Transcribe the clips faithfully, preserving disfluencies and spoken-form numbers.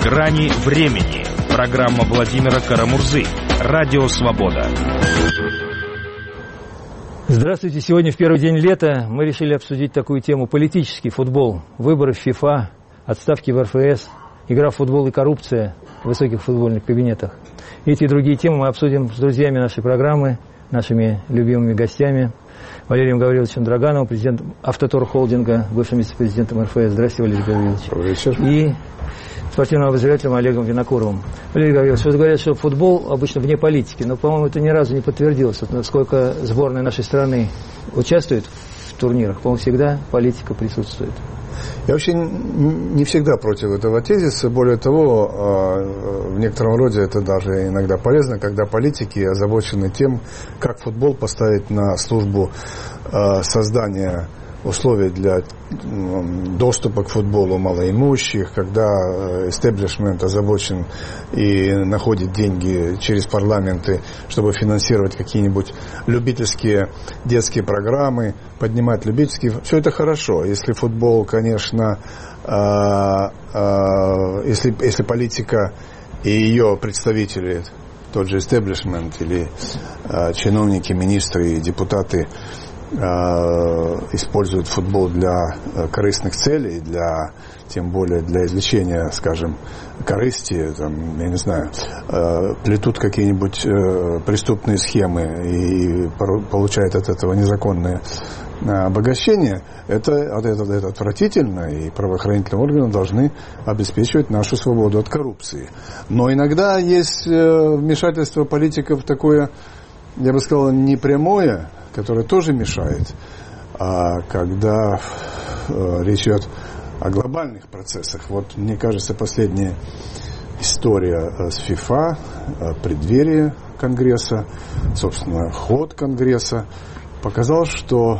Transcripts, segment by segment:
Грани времени. Программа Владимира Карамурзы. Радио Свобода. Здравствуйте. Сегодня в первый день лета мы решили обсудить такую тему: политический футбол, выборы в ФИФА, отставки в эр эф эс, игра в футбол и коррупция в высоких футбольных кабинетах. Эти и другие темы мы обсудим с друзьями нашей программы, нашими любимыми гостями. Валерием Гавриловичем Драгановым, президентом Автотор холдинга, бывшим вице-президентом эр эф эс. Здравствуйте, Валерий Гаврилович. Добрый вечер. И спортивным обозревателем Олегом Винокуровым. Валерий Гаврилович, вот говорят, что футбол обычно вне политики, но, по-моему, это ни разу не подтвердилось. Вот насколько сборная нашей страны участвует в турнирах, по-моему, всегда политика присутствует. Я вообще не всегда против этого тезиса. Более того, в некотором роде это даже иногда полезно, когда политики озабочены тем, как футбол поставить на службу создания условий для доступа к футболу малоимущих, когда истеблишмент озабочен и находит деньги через парламенты, чтобы финансировать какие-нибудь любительские детские программы, поднимать любительские. Все это хорошо. Если футбол, конечно, если, если политика и ее представители, тот же истеблишмент или чиновники, министры и депутаты используют футбол для корыстных целей, для, тем более для извлечения, скажем, корысти, там, я не знаю, плетут какие-нибудь преступные схемы и получают от этого незаконное обогащение, это, это, это отвратительно, и правоохранительные органы должны обеспечивать нашу свободу от коррупции. Но иногда есть вмешательство политиков такое, я бы сказал, непрямое, которое тоже мешает. А когда э, речь идет о глобальных процессах, вот мне кажется, последняя история с ФИФА, преддверие Конгресса, собственно, ход Конгресса, показал, что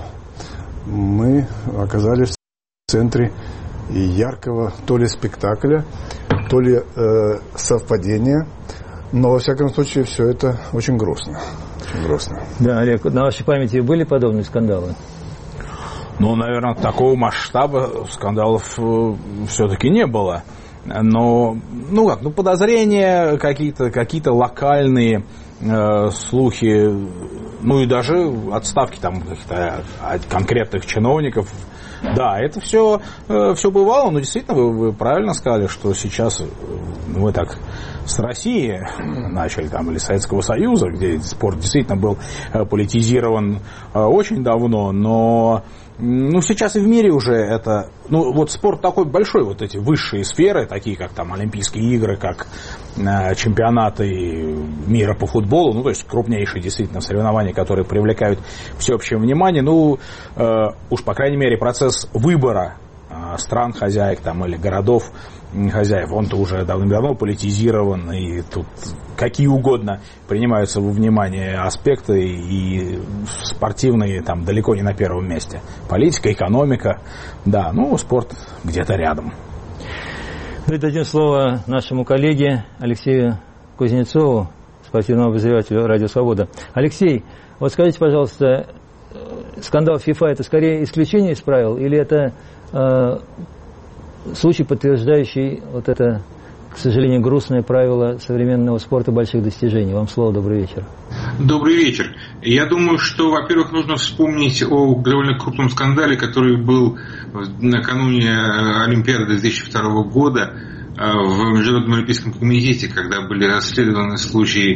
мы оказались в центре яркого то ли спектакля, то ли э, совпадения, но, во всяком случае, все это очень грустно. Очень грустно. Да, Олег, на вашей памяти были подобные скандалы? Ну, наверное, такого масштаба скандалов все-таки не было. Но, ну как, ну подозрения какие-то, какие-то локальные э, слухи, ну и даже отставки там каких-то конкретных чиновников. Да, это все, э, все бывало, но действительно вы, вы правильно сказали, что сейчас мы так с России начали, там, или Советского Союза, где спорт действительно был политизирован э, очень давно, но ну, сейчас и в мире уже это, ну, вот спорт такой большой, вот эти высшие сферы, такие как там Олимпийские игры, как э, чемпионаты мира по футболу, ну, то есть крупнейшие действительно соревнования, которые привлекают всеобщее внимание, ну, э, уж, по крайней мере, процесс выбора э, стран хозяек там или городов хозяев, он-то уже давным-давно политизирован, и тут какие угодно принимаются во внимание аспекты, и спортивные там далеко не на первом месте. Политика, экономика, да, ну, спорт где-то рядом. Мы дадим слово нашему коллеге Алексею Кузнецову, спортивному обозревателю «Радио Свобода». Алексей, вот скажите, пожалуйста, скандал ФИФА – это скорее исключение из правил, или это э, случай, подтверждающий вот это, к сожалению, грустное правило современного спорта больших достижений? Вам слово, добрый вечер. Добрый вечер. Я думаю, что, во-первых, нужно вспомнить о довольно крупном скандале, который был накануне Олимпиады две тысячи второго года в Международном олимпийском комитете, когда были расследованы случаи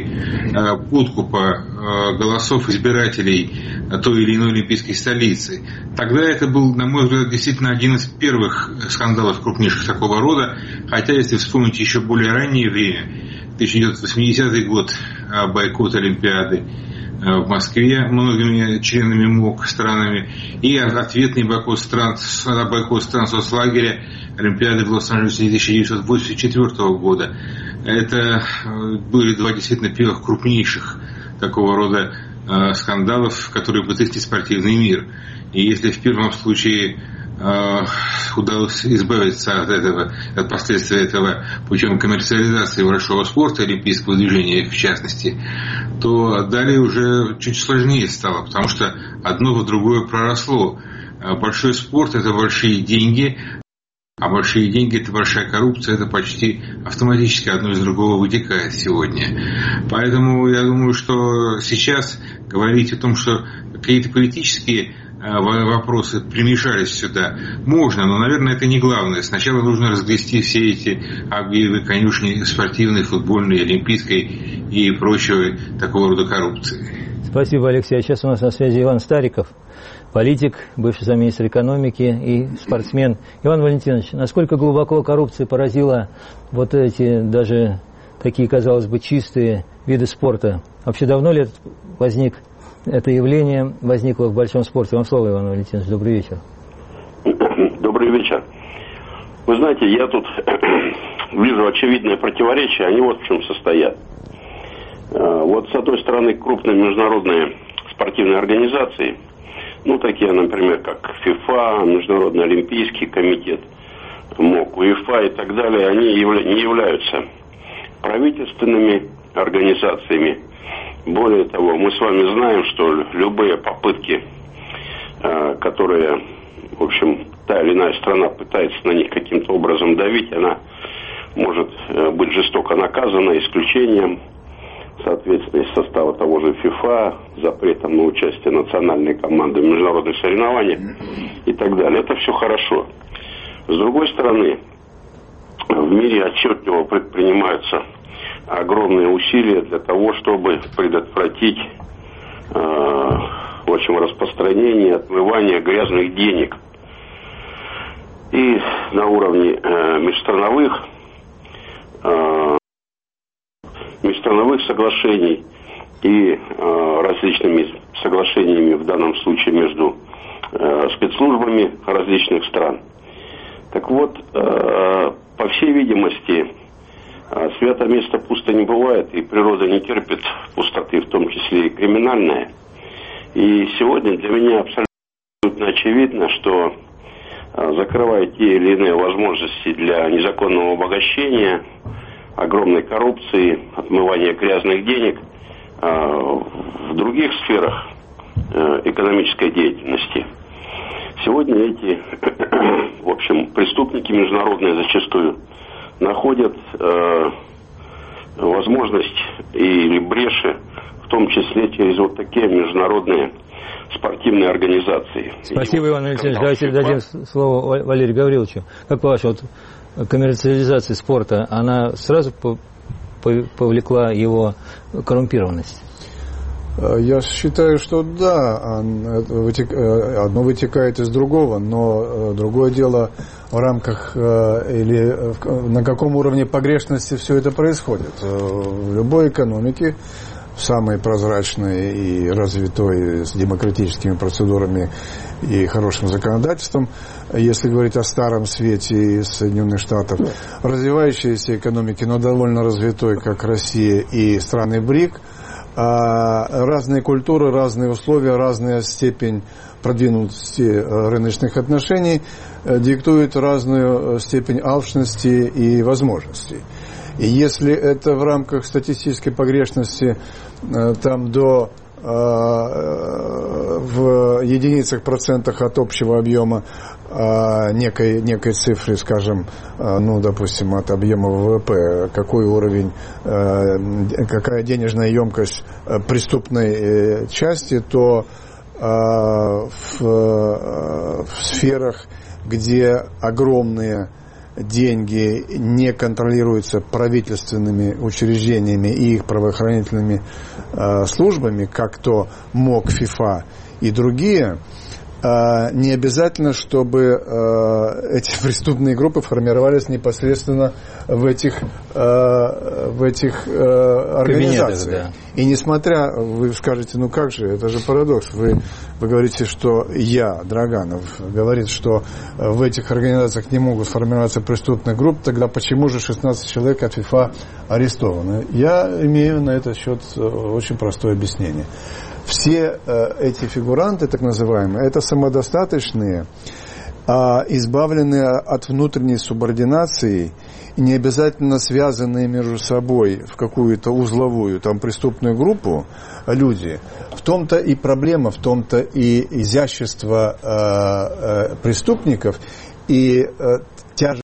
подкупа голосов избирателей той или иной олимпийской столицы. Тогда это был, на мой взгляд, действительно один из первых скандалов крупнейших такого рода, хотя, если вспомнить еще более раннее время, тысяча девятьсот восьмидесятый год, бойкот Олимпиады в Москве многими членами МОК странами, и ответный бойкот стран, бойкот стран соцлагеря Олимпиады в Лос-Анджелесе тысяча девятьсот восемьдесят четвёртого года. Это были два действительно первых крупнейших такого рода э, скандалов, которые потрясли спортивный мир. И если в первом случае э, удалось избавиться от этого, от последствий этого путем коммерциализации большого спорта, олимпийского движения в частности, то далее уже чуть сложнее стало, потому что одно в другое проросло. Большой спорт – это большие деньги, А большие деньги – это большая коррупция, это почти автоматически одно из другого вытекает сегодня. Поэтому я думаю, что сейчас говорить о том, что какие-то политические вопросы примешались сюда, можно, но, наверное, это не главное. Сначала нужно разгрести все эти Авгиевы конюшни спортивной, футбольной, олимпийской и прочего такого рода коррупции. Спасибо, Алексей. А сейчас у нас на связи Иван Стариков, политик, бывший замминистра экономики и спортсмен. Иван Валентинович, насколько глубоко коррупция поразила вот эти даже такие, казалось бы, чистые виды спорта? Вообще давно ли возник это явление, возникло в большом спорте? Вам слово, Иван Валентинович. Добрый вечер. Добрый вечер. Вы знаете, я тут вижу очевидные противоречия, они вот в чем состоят. Вот с одной стороны крупные международные спортивные организации, ну такие, например, как ФИФА, Международный олимпийский комитет, МОК, УЕФА и так далее, они не являются правительственными организациями. Более того, мы с вами знаем, что любые попытки, которые, в общем, та или иная страна пытается на них каким-то образом давить, она может быть жестоко наказана исключением, соответственно, из состава того же ФИФА, запретом на участие национальной команды в международных соревнованиях и так далее. Это все хорошо. С другой стороны, в мире отчетливо предпринимаются огромные усилия для того, чтобы предотвратить э, в общем, распространение, отмывание грязных денег. И на уровне э, межстрановых э, межстрановых соглашений и э, различными соглашениями, в данном случае между э, спецслужбами различных стран. Так вот, э, по всей видимости, святое место пусто не бывает, и природа не терпит пустоты, в том числе и криминальная. И сегодня для меня абсолютно очевидно, что закрывая те или иные возможности для незаконного обогащения, огромной коррупции, отмывания грязных денег в других сферах экономической деятельности, сегодня эти, в общем, преступники международные зачастую находят э, возможность или бреши, в том числе через вот такие международные спортивные организации. Спасибо, Иван Валентинович. Давайте дадим слово Валерию Гавриловичу. Как по-вашему, вот коммерциализация спорта, она сразу повлекла его коррумпированность? Я считаю, что да, одно вытекает из другого, но другое дело в рамках или на каком уровне погрешности все это происходит. В любой экономике, самой прозрачной и развитой, с демократическими процедурами и хорошим законодательством, если говорить о старом свете из Соединенных Штатов, развивающиеся экономики, но довольно развитой, как Россия и страны БРИК, разные культуры, разные условия, разная степень продвинутости рыночных отношений диктуют разную степень алчности и возможностей. И если это в рамках статистической погрешности там до в единицах процентах от общего объема некой, некой цифры, скажем, ну, допустим, от объема ВВП, какой уровень, какая денежная емкость преступной части, то в, в сферах, где огромные деньги не контролируются правительственными учреждениями и их правоохранительными э, службами, как то МОК, ФИФА и другие, э, не обязательно, чтобы э, эти преступные группы формировались непосредственно в этих, э, в этих э, организациях. Да. И несмотря, вы скажете, ну как же, это же парадокс, вы, вы говорите, что я, Драганов, говорит, что в этих организациях не могут формироваться преступные группы, тогда почему же шестнадцать человек от ФИФА арестованы? Я имею на этот счет очень простое объяснение. Все эти фигуранты, так называемые, это самодостаточные, избавленные от внутренней субординации, не обязательно связанные между собой в какую-то узловую, там, преступную группу люди. В том-то и проблема, в том-то и изящество э, э, преступников и э, тяжесть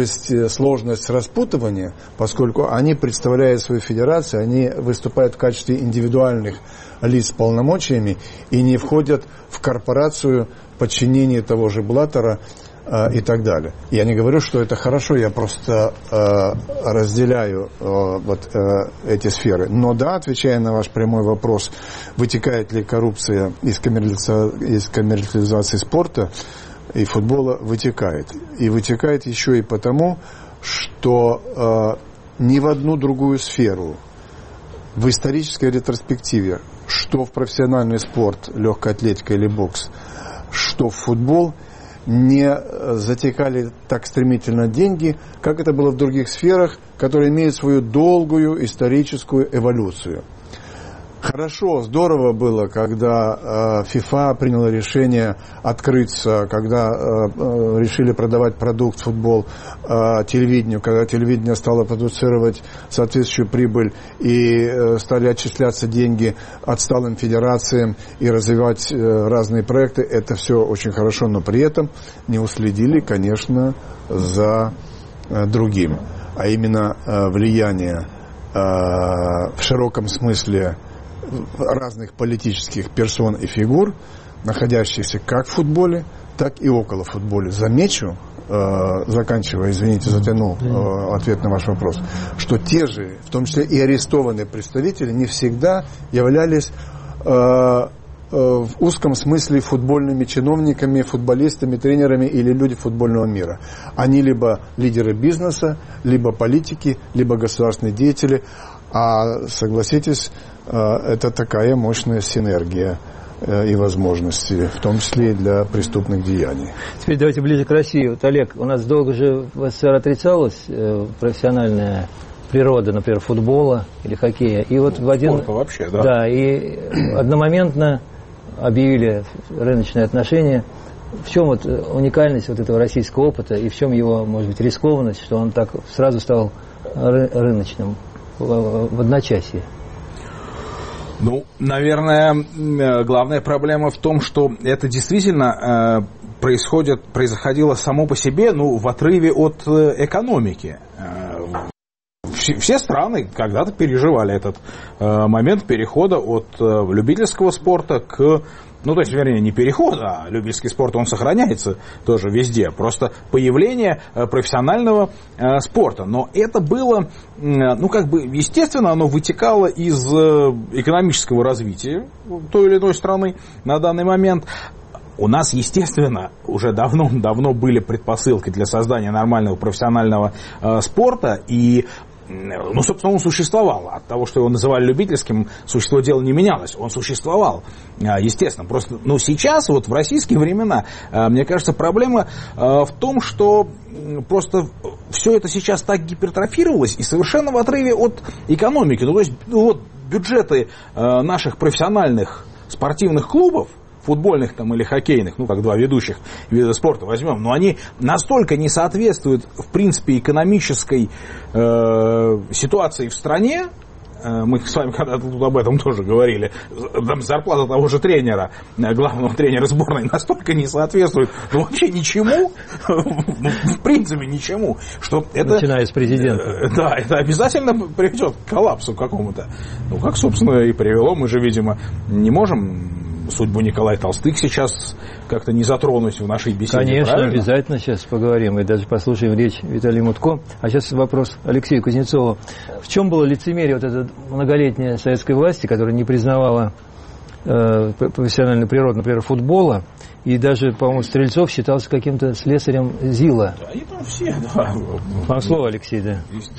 Есть сложность распутывания, поскольку они представляют свою федерацию, они выступают в качестве индивидуальных лиц с полномочиями и не входят в корпорацию подчинения того же Блаттера э, и так далее. Я не говорю, что это хорошо, я просто э, разделяю э, вот, э, эти сферы. Но да, отвечая на ваш прямой вопрос, вытекает ли коррупция из, коммерци... из коммерциализации спорта и футбола, вытекает. И вытекает еще и потому, что э, ни в одну другую сферу в исторической ретроспективе, что в профессиональный спорт, легкая атлетика или бокс, что в футбол, не затекали так стремительно деньги, как это было в других сферах, которые имеют свою долгую историческую эволюцию. Хорошо, здорово было, когда э, FIFA приняла решение открыться, когда э, э, решили продавать продукт, футбол, э, телевидению, когда телевидение стало продуцировать соответствующую прибыль и э, стали отчисляться деньги отсталым федерациям и развивать э, разные проекты. Это все очень хорошо, но при этом не уследили, конечно, за э, другим, а именно э, влияние э, в широком смысле разных политических персон и фигур, находящихся как в футболе, так и около футбола. Замечу, э, заканчивая, извините, затянул э, ответ на ваш вопрос, что те же, в том числе и арестованные представители, не всегда являлись э, э, в узком смысле футбольными чиновниками, футболистами, тренерами или люди футбольного мира. Они либо лидеры бизнеса, либо политики, либо государственные деятели. А согласитесь, это такая мощная синергия и возможности, в том числе и для преступных деяний. Теперь давайте ближе к России. Вот, Олег, у нас долго же в СССР отрицалась профессиональная природа, например, футбола или хоккея. И вот в один... Спорта вообще, да. Да, и одномоментно объявили рыночные отношения. В чем вот уникальность вот этого российского опыта и в чем его, может быть, рискованность, что он так сразу стал ры- рыночным в одночасье? Ну, наверное, главная проблема в том, что это действительно э, происходит, происходило само по себе, ну, в отрыве от экономики. Все, все страны когда-то переживали этот э, момент перехода от э, любительского спорта к... Ну, то есть, вернее, не переход, а любительский спорт, он сохраняется тоже везде. Просто появление профессионального э, спорта. Но это было, э, ну, как бы, естественно, оно вытекало из э, экономического развития той или иной страны на данный момент. У нас, естественно, уже давно-давно были предпосылки для создания нормального профессионального э, спорта, и ну, собственно, он существовал. От того, что его называли любительским, существо дела не менялось. Он существовал, естественно. Просто, ну, сейчас, вот в российские времена, мне кажется, проблема в том, что просто все это сейчас так гипертрофировалось и совершенно в отрыве от экономики. Ну, то есть, ну, вот бюджеты наших профессиональных спортивных клубов, футбольных там или хоккейных, ну, как два ведущих вида спорта возьмем, но они настолько не соответствуют, в принципе, экономической э, ситуации в стране. Э, мы с вами когда-то тут об этом тоже говорили. Там зарплата того же тренера, главного тренера сборной, настолько не соответствует, ну, вообще ничему, в принципе, ничему, что это... Начиная с президента. Э, да, это обязательно приведет к коллапсу какому-то. Ну, как, собственно, и привело. Мы же, видимо, не можем... судьбу Николая Толстых сейчас как-то не затронуть в нашей беседе. Конечно, правильно? Обязательно сейчас поговорим и даже послушаем речь Виталия Мутко. А сейчас вопрос Алексею Кузнецову. В чем было лицемерие вот этой многолетней советской власти, которая не признавала э, профессиональную природу, например, футбола, и даже, по-моему, Стрельцов считался каким-то слесарем ЗИЛа? Да, они там все, да. Вам слово, Алексей, да.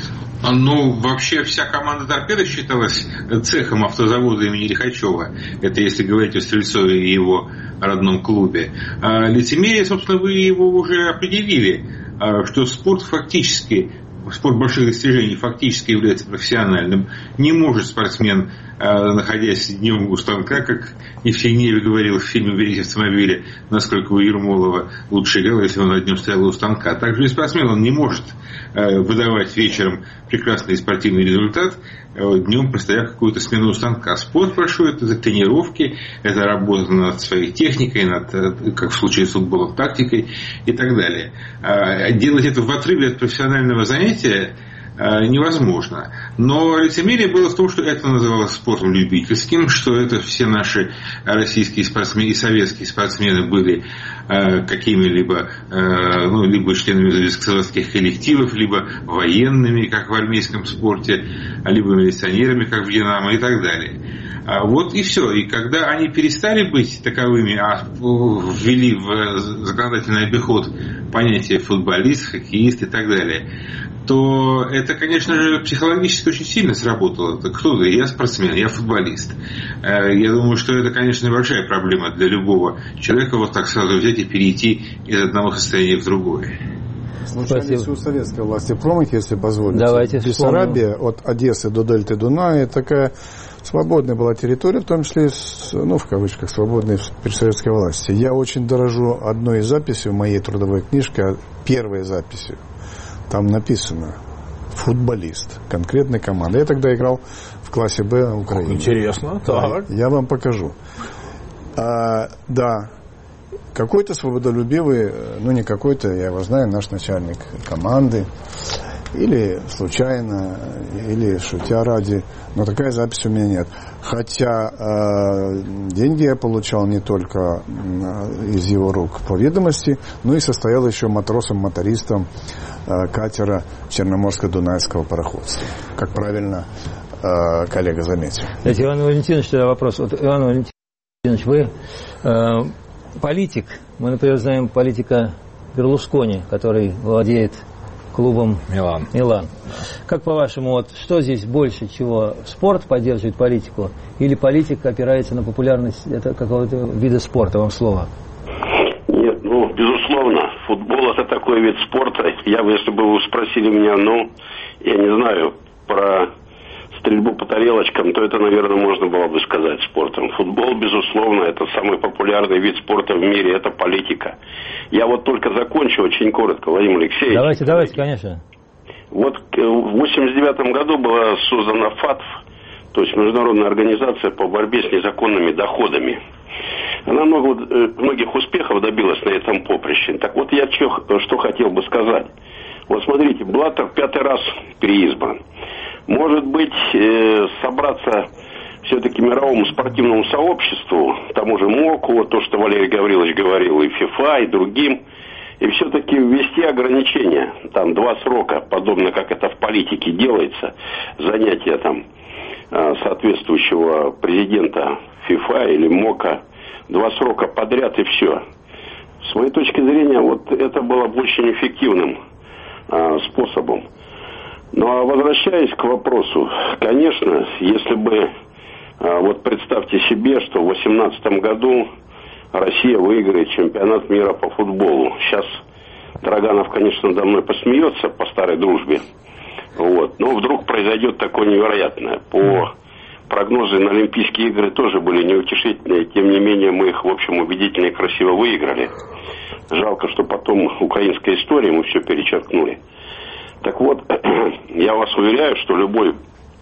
Ну, вообще вся команда «Торпеда» считалась цехом автозавода имени Лихачева. Это если говорить о Стрельцове и его родном клубе. А лицемерие, собственно, вы его уже определили, что спорт фактически, спорт больших достижений фактически является профессиональным. Не может спортсмен находясь днем у станка, как Евсеев говорил в фильме «Берите автомобили», насколько у Ермолова лучше играл, если он днем стоял у станка. Также и спортсмен, он не может выдавать вечером прекрасный спортивный результат, днем простояв какую-то смену у станка. Спорт большой, это тренировки, это работа над своей техникой, над, как в случае с футболом, тактикой и так далее. Делать это в отрыве от профессионального занятия невозможно. Но лицемерие было в том, что это называлось спортом любительским, что это все наши российские спортсмены и советские спортсмены были э, какими-либо э, ну, либо членами советских коллективов, либо военными, как в армейском спорте, либо милиционерами, как в «Динамо» и так далее. А вот и все. И когда они перестали быть таковыми, а ввели в законодательный обиход понятие футболист, хоккеист и так далее, то это, конечно же, психологически очень сильно сработало. Кто ты? Я спортсмен, я футболист. Я думаю, что это, конечно, большая проблема для любого человека вот так сразу взять и перейти из одного состояния в другое. Случались у советской власти промахи, если позволите. Давайте. Бессарабия от Одессы до дельты Дуная такая свободная была территория, в том числе, ну, в кавычках, свободной при советской власти. Я очень дорожу одной из записей в моей трудовой книжке, первой записью. Там написано «футболист», конкретной команды. Я тогда играл в классе Б Украины. Интересно, так. Я вам покажу. А, да, какой-то свободолюбивый, ну не какой-то, я его знаю, наш начальник команды, или случайно, или шутя ради, но такая запись у меня нет. Хотя э, деньги я получал не только э, из его рук по ведомости, но и состоял еще матросом-мотористом э, катера Черноморско-Дунайского пароходства. Как правильно э, коллега заметил. Знаете, Иван Валентинович, тогда вопрос. Вот, Иван Валентинович, вы э, политик. Мы, например, знаем политика Берлускони, который владеет клубом Милан. Милан. Как по-вашему, вот что здесь больше чего? Спорт поддерживает политику или политика опирается на популярность это какого-то вида спорта? Вам слово. Нет, ну, безусловно, футбол это такой вид спорта. Я бы, если бы вы спросили меня, ну, я не знаю, про стрельбу по тарелочкам, то это, наверное, можно было бы сказать спортом. Футбол, безусловно, это самый популярный вид спорта в мире, это политика. Я вот только закончу очень коротко, Владимир Алексеевич. Давайте, давайте, конечно. Вот в восемьдесят девятом году была создана ФАТФ, то есть Международная организация по борьбе с незаконными доходами. Она много, многих успехов добилась на этом поприще. Так вот, я что, что хотел бы сказать. Вот смотрите, Блаттер пятый раз переизбран. Может быть, э, собраться все-таки мировому спортивному сообществу, тому же МОКу, вот то, что Валерий Гаврилович говорил, и ФИФА, и другим, и все-таки ввести ограничения, там два срока, подобно как это в политике делается, занятия там соответствующего президента ФИФА или МОКа, два срока подряд и все. С моей точки зрения, вот это было бы очень эффективным а, способом. Ну а возвращаясь к вопросу, конечно, если бы, а, вот представьте себе, что в две тысячи восемнадцатом году Россия выиграет чемпионат мира по футболу. Сейчас Драганов, конечно, надо мной посмеется по старой дружбе. Вот. Но вдруг произойдет такое невероятное. По прогнозы на Олимпийские игры тоже были неутешительные. Тем не менее, мы их, в общем, убедительно и красиво выиграли. Жалко, что потом украинской истории мы все перечеркнули. Так вот, я вас уверяю, что любой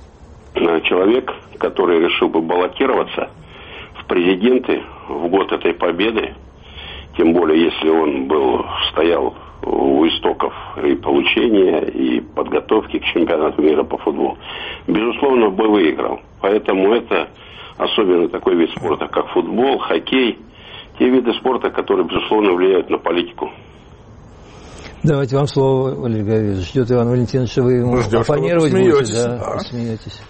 человек, который решил бы баллотироваться в президенты в год этой победы, тем более если он был, стоял у истоков и получения, и подготовки к чемпионату мира по футболу, безусловно, бы выиграл. Поэтому это особенно такой вид спорта, как футбол, хоккей, те виды спорта, которые, безусловно, влияют на политику. Давайте вам слово, Валерий Гаврилович. Ждет Иван Валентинович, что вы ему ну, оппонировать будете. Да, да. Смеетесь.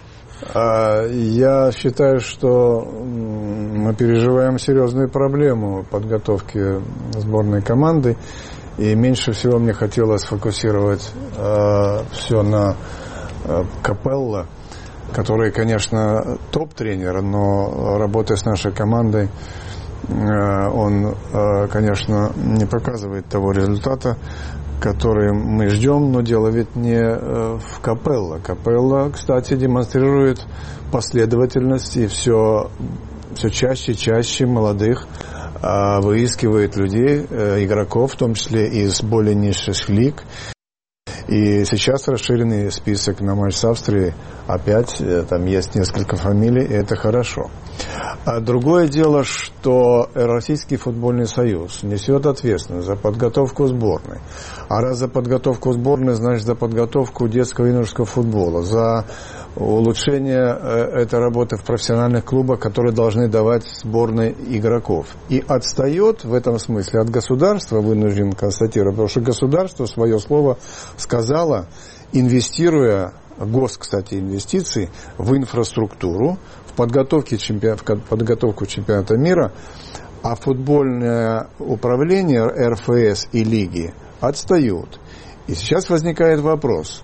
Я считаю, что мы переживаем серьезную проблему подготовки сборной команды. И меньше всего мне хотелось сфокусировать э, все на э, Капелло, который, конечно, топ-тренер, но работая с нашей командой, э, он, э, конечно, не показывает того результата, который мы ждем, но дело ведь не в Капелло. Капелло, кстати, демонстрирует последовательность и все, все чаще и чаще молодых выискивает людей, игроков, в том числе из более низших лиг. И сейчас расширенный список на матч с Австрией. Опять там есть несколько фамилий, и это хорошо. А другое дело, что Российский футбольный союз несет ответственность за подготовку сборной. А раз за подготовку сборной, значит за подготовку детского и юношеского футбола, за улучшение этой работы в профессиональных клубах, которые должны давать сборной игроков. И отстает в этом смысле от государства, вынужден констатировать, потому что государство свое слово сказало, инвестируя, гос, кстати, инвестиции в инфраструктуру, в, подготовке чемпион, в подготовку чемпионата мира, а футбольное управление эр эф эс и лиги отстают. И сейчас возникает вопрос,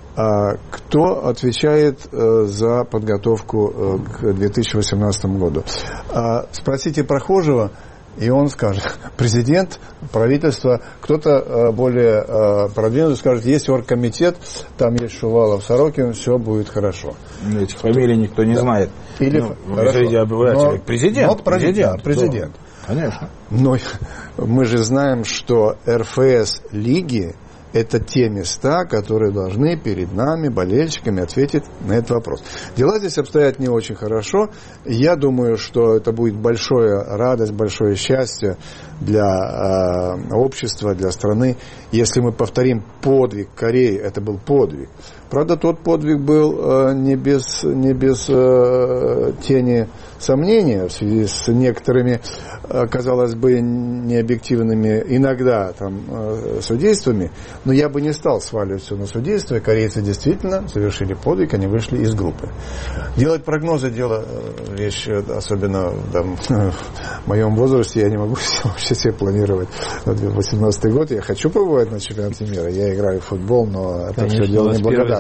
кто отвечает за подготовку к две тысячи восемнадцатому году. Спросите прохожего, и он скажет, президент, правительство, кто-то более продвинутый скажет, есть оргкомитет, там есть Шувалов, Сорокин, все будет хорошо. Этих фамилий никто не да. знает. Или ну, но, президент. Но, президент. Да, президент. Да, конечно. Но мы же знаем, что эр эф эс лиги это те места, которые должны перед нами, болельщиками, ответить на этот вопрос. Дела здесь обстоят не очень хорошо. Я думаю, что это будет большая радость, большое счастье для э, общества, для страны, если мы повторим подвиг Кореи. Это был подвиг. Правда, тот подвиг был э, не без, не без э, тени сомнения в связи с некоторыми, э, казалось бы, необъективными иногда там, э, судействами, но я бы не стал сваливать все на судейство. Корейцы действительно совершили подвиг, они вышли из группы. Делать прогнозы – дело, вещь, особенно там, в моем возрасте, я не могу вообще себе планировать на две тысячи восемнадцатый год. Я хочу побывать на чемпионате мира, я играю в футбол, но это Конечно, все дело неблагодарное.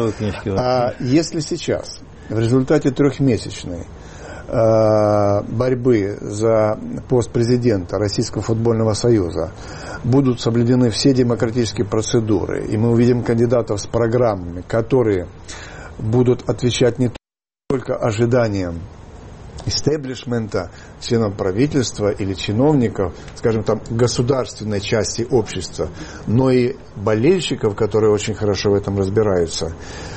А если сейчас, в результате трехмесячной э, борьбы за пост президента Российского футбольного союза будут соблюдены все демократические процедуры, и мы увидим кандидатов с программами, которые будут отвечать не только ожиданиям истеблишмента, членов правительства или чиновников, скажем там, государственной части общества, но и болельщиков, которые очень хорошо в этом разбираются.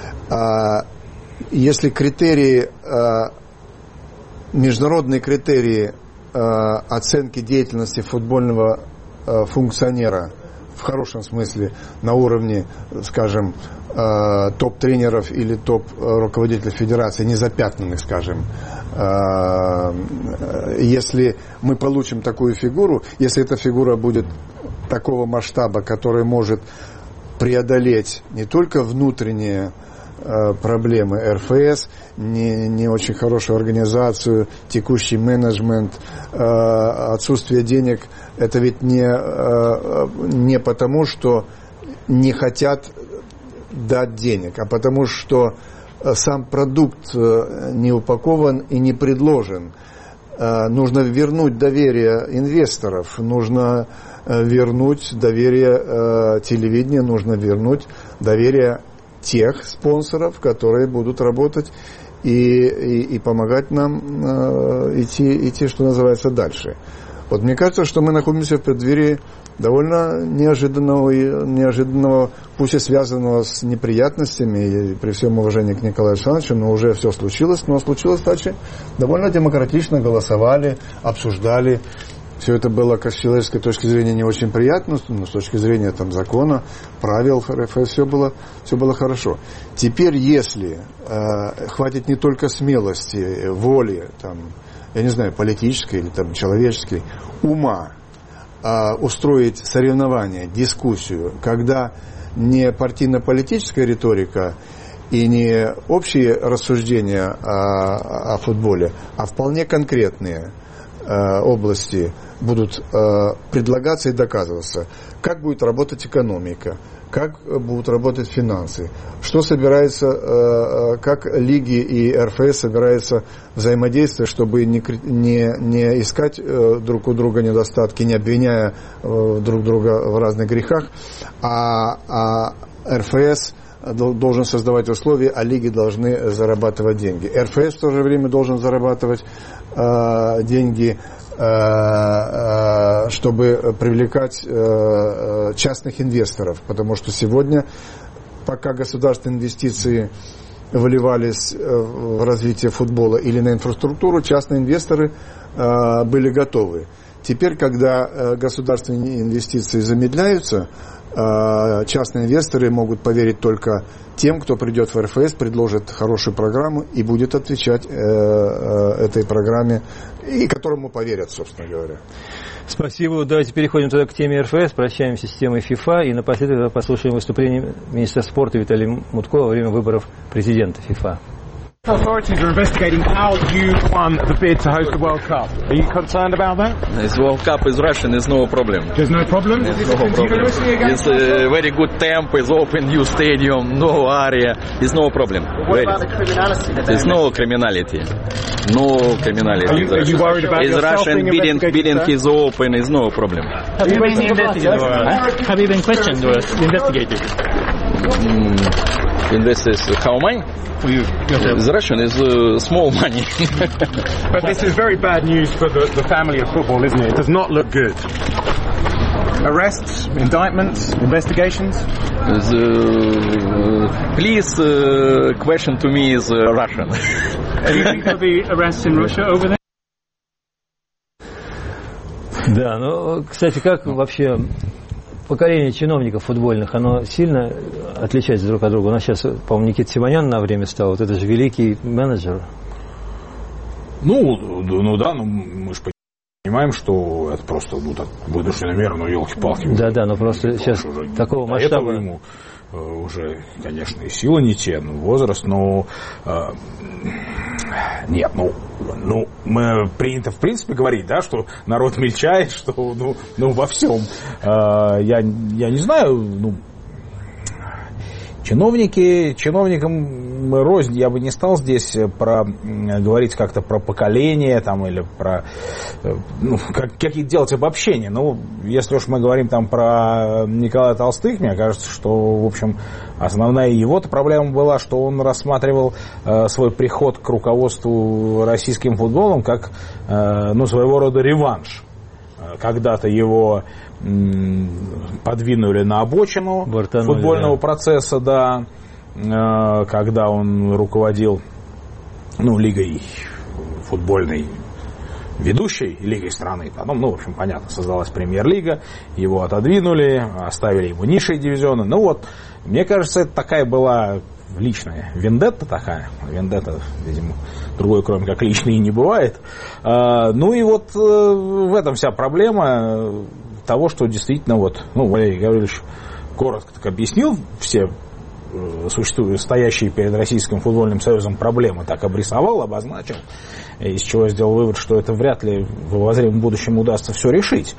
Если критерии, международные критерии оценки деятельности футбольного функционера в хорошем смысле на уровне, скажем, топ-тренеров или топ-руководителей федерации, незапятнанных, скажем, если мы получим такую фигуру, если эта фигура будет такого масштаба, который может преодолеть не только внутренние проблемы эр эф эс, не, не очень хорошую организацию, текущий менеджмент, отсутствие денег, это ведь не, не потому, что не хотят дать денег, а потому что сам продукт не упакован и не предложен. Нужно вернуть доверие инвесторов, нужно вернуть доверие телевидения, нужно вернуть доверие тех спонсоров, которые будут работать и, и, и помогать нам идти, идти, что называется, дальше. Вот мне кажется, что мы находимся в преддверии довольно неожиданного, неожиданного, пусть и связанного с неприятностями, и при всем уважении к Николаю Александровичу, но уже все случилось, но случилось, кстати, довольно демократично, голосовали, обсуждали. Все это было, как с человеческой точки зрения, не очень приятно, но с точки зрения там, закона, правил эр эф эс, все было, все было хорошо. Теперь, если э, хватит не только смелости, воли, там, я не знаю, политической или там, человеческой, ума, э, устроить соревнование, дискуссию, когда не партийно-политическая риторика и не общие рассуждения о, о футболе, а вполне конкретные, области будут предлагаться и доказываться. Как будет работать экономика, как будут работать финансы, что собирается, как лиги и эр эф эс собираются взаимодействовать, чтобы не, не, не искать друг у друга недостатки, не обвиняя друг друга в разных грехах, а, а эр эф эс должен создавать условия, а лиги должны зарабатывать деньги. эр эф эс в то же время должен зарабатывать э, деньги, э, э, чтобы привлекать э, частных инвесторов, потому что сегодня, пока государственные инвестиции выливались в развитие футбола или на инфраструктуру, частные инвесторы э, были готовы. Теперь, когда э, государственные инвестиции замедляются, частные инвесторы могут поверить только тем, кто придет в эр эф эс, предложит хорошую программу и будет отвечать э, э, этой программе, и которому поверят, собственно говоря. Спасибо. Давайте переходим тогда к теме эр эф эс, прощаемся с темой ФИФА и напоследок послушаем выступление министра спорта Виталия Мутко во время выборов президента ФИФА. Authorities are investigating how you won the bid to host the World Cup. Are you concerned about that? This World Cup is Russian, there's no problem. There's no problem? There's no problem. It's a very good tempo, it's open new stadium, no area, there's no problem. What about the criminality? There's no criminality. No criminality. Are you, are you worried about it's yourself Russian being bidding, bidding is open, is no problem. Have you been investigated? Huh? Have you been questioned or investigated? Mm, investors, how many? It's Russian is uh, small money. But this is very bad news for the, the family of football, isn't it? It does not look good. Arrests, indictments, investigations? Uh, please, uh, question to me is uh, Russian. Do you think there'll be arrests in Russia over there? Да, ну, кстати, как вообще поколение чиновников футбольных, оно сильно отличается друг от друга? У нас сейчас, по-моему, Никита Симонян на время стал, вот это же великий менеджер. Ну, ну да, ну мы же понимаем, что это просто ну, так, вынужденная мера, ну елки-палки. Да, да, но просто сейчас уже такого масштаба. Ему уже, конечно, и сила не те, ну, возраст, но э, нет, ну, ну, мы принято в принципе говорить, да, что народ мельчает, что, ну, ну во всем. Э, я, я не знаю, ну, чиновники, чиновникам рознь, я бы не стал здесь про, говорить как-то про поколение там, или про ну, как, какие делать обобщения. Ну, если уж мы говорим там про Николая Толстых, мне кажется, что, в общем, основная его-то проблема была, что он рассматривал э, свой приход к руководству российским футболом как э, ну, своего рода реванш. Когда-то его подвинули на обочину Бортанули, футбольного да. процесса, да, когда он руководил ну, лигой футбольной ведущей, лигой страны. Потом, ну, в общем, понятно, создалась премьер-лига, его отодвинули, оставили ему низшие дивизионы. Ну вот, мне кажется, это такая была личная вендетта такая. Вендетта, видимо, другой, кроме как личной, и не бывает. Ну и вот в этом вся проблема того, что действительно вот, ну, Валерий Гаврилович коротко так объяснил все существующие, стоящие перед Российским футбольным союзом проблемы, так обрисовал, обозначил, из чего я сделал вывод, что это вряд ли в обозримом будущем удастся все решить.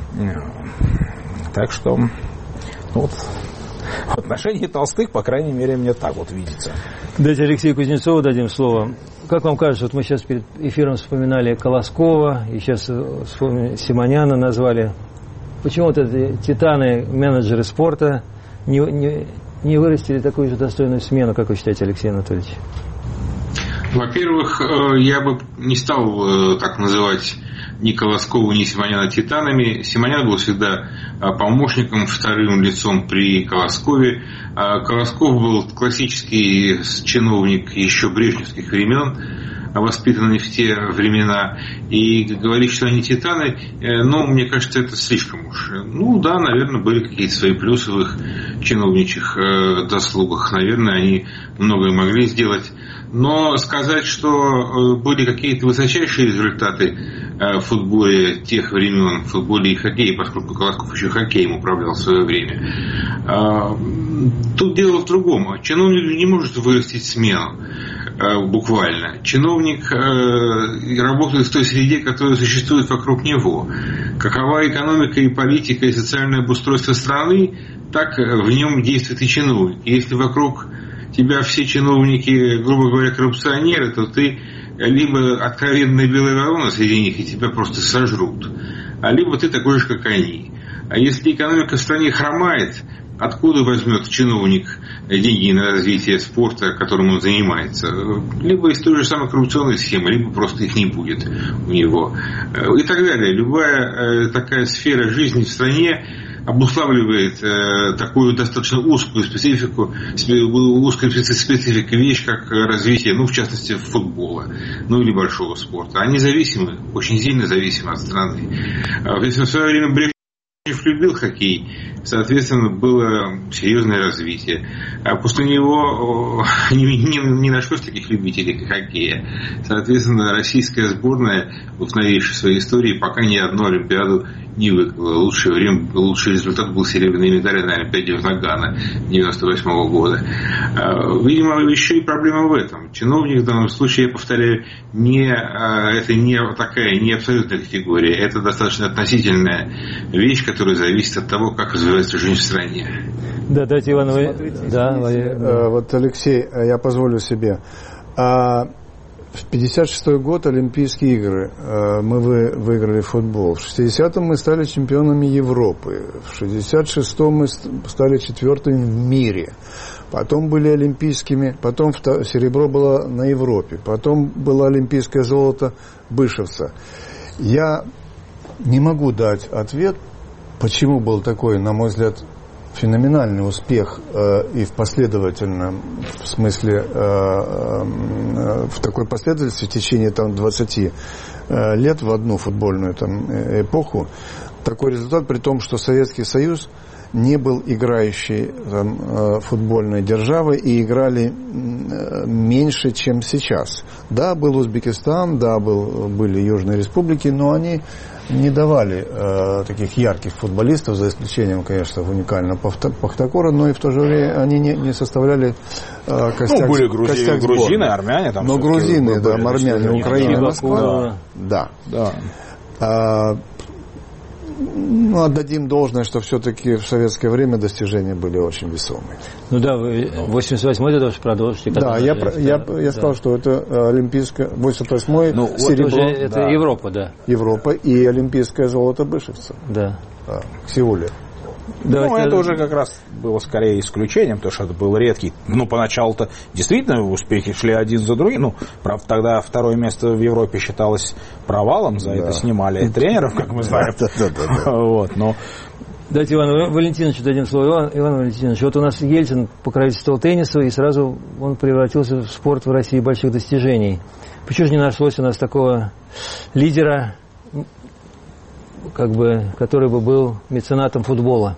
Так что, ну, вот, в отношении Толстых, по крайней мере, мне так вот видится. Давайте Алексею Кузнецову дадим слово. Как вам кажется, вот мы сейчас перед эфиром вспоминали Колоскова, и сейчас вспомнили Симоняна назвали. Почему вот эти титаны, менеджеры спорта не, не, не вырастили такую же достойную смену, как вы считаете, Алексей Анатольевич? Во-первых, я бы не стал так называть ни Колоскову, ни Симоняна титанами. Симонян был всегда помощником, вторым лицом при Колоскове. Колосков был классический чиновник еще брежневских времен, воспитанный в те времена, и говорить, что они титаны, ну, мне кажется, это слишком уж. Ну, да, наверное, были какие-то свои плюсы в их чиновничьих заслугах, наверное, они многое могли сделать, но сказать, что были какие-то высочайшие результаты в футболе тех времен, в футболе и хоккее, поскольку Колосков еще хоккеем управлял в свое время, тут дело в другом. Чиновник не может вырастить смену. буквально. Чиновник работает в той среде, которая существует вокруг него. Какова экономика и политика и социальное обустройство страны, так в нем действует и чиновник. И если вокруг тебя все чиновники, грубо говоря, коррупционеры, то ты либо откровенная белая ворона среди них, и тебя просто сожрут, а либо ты такой же, как они. А если экономика в стране хромает, откуда возьмет чиновник деньги на развитие спорта, которым он занимается? Либо из той же самой коррупционной схемы, либо просто их не будет у него. И так далее. Любая такая сфера жизни в стране обуславливает э, такую достаточно узкую специфику, узкую специфику вещь, как развитие, ну, в частности, футбола, ну, или большого спорта. Они зависимы, очень сильно зависимы от страны. Если в свое время Брежнев любил хоккей, соответственно, было серьезное развитие. А после него не, не, не нашлось таких любителей хоккея. Соответственно, российская сборная в новейшей своей истории пока ни одну Олимпиаду не выиграла. Лучшее время, лучший результат был серебряный медаль на Олимпиаде в Нагано девяносто восьмого года. Видимо, еще и проблема в этом. Чиновник в данном случае, я повторяю, не, это не такая, не абсолютная категория. Это достаточно относительная вещь, которая зависит от того, как развивается жизнь в стране. Да, дайте, Иван, вы... Да, да. Вот, Алексей, я позволю себе. В пятьдесят шестой год Олимпийские игры мы выиграли футбол. В шестидесятом мы стали чемпионами Европы. В шестьдесят шестом мы стали четвертыми в мире. Потом были олимпийскими, потом серебро было на Европе. Потом было олимпийское золото Бышевца. Я не могу дать ответ, почему был такой, на мой взгляд, феноменальный успех э, и в последовательном в смысле э, э, в такой последовательности в течение там двадцати э, лет в одну футбольную там эпоху, такой результат, при том, что Советский Союз не был играющей там, э, футбольной державой и играли э, меньше, чем сейчас. Да, был Узбекистан, да, был, были Южные республики, но они не давали э, таких ярких футболистов, за исключением, конечно, уникального Пахтакора, но и в то же время они не, не составляли э, костяк. Ну, были грузи, костяк грузины, армяне. Там но грузины, да, армяне, Украина, Москва. Да. да. да. А, ну, отдадим должное, что все-таки в советское время достижения были очень весомые. Ну да, вы восемьдесят восьмой тоже продолжите. Да, я, я, я, я да. сказал, что это олимпийское, восемьдесят восьмой ну, серебро. Вот уже это да. Европа, да. Европа и олимпийское золото Бышевца. Да. да в Сеуле. Давайте... Ну, это уже как раз было скорее исключением, потому что это был редкий. Ну, поначалу-то действительно успехи шли один за другим. Ну, правда, тогда второе место в Европе считалось провалом, за да. это снимали тренеров, как мы знаем. Да, да, да, да. Вот, но... Дайте Ивану Валентиновичу дадим слово. Иван, Иван Валентинович, вот у нас Ельцин покровительствовал теннису, и сразу он превратился в спорт в России больших достижений. Почему же не нашлось у нас такого лидера, как бы, который бы был меценатом футбола?